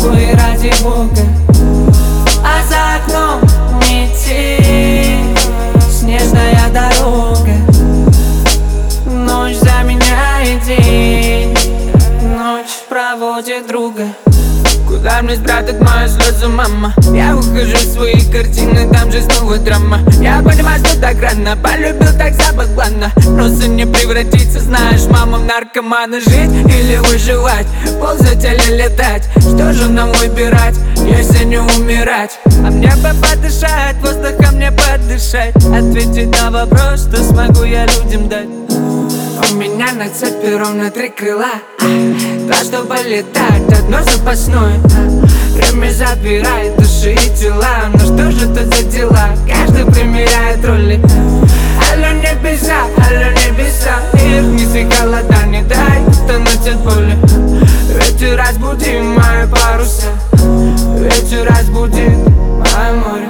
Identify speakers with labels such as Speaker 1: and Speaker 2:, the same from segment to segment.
Speaker 1: спой ради Бога. А за окном метель, снежная дорога. Ночь заменяет день, ночь проводит друга. Куда мне спрятать мои слезы, мама? Я ухожу в свои картины, там же снова драма. Я понимаю, что так рано, полюбил так забавно. Просто не превратиться, знаешь, мама, в наркомана. Жить или выживать, ползать или летать? Что же нам выбирать, если не умирать? А мне бы подышать, воздухом мне подышать, ответить на вопрос, что смогу я людям дать. У меня на цепи ровно 3 крыла, 2, чтобы летать, одно запасное. Время забирает души и тела, но что же это за дела? Каждый примеряет роли. Алло, небеса, мир, неси холода, не дай тонуть от боли. Ветер разбуди мои паруса, ветер разбудит мое море.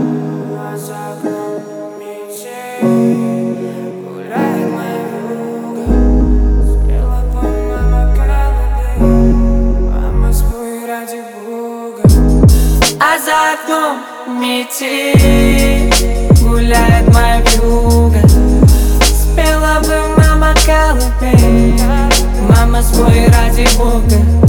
Speaker 1: А за окном метель, гуляет моя вьюга. Спела бы мама колыбель, мама, спой ради Бога.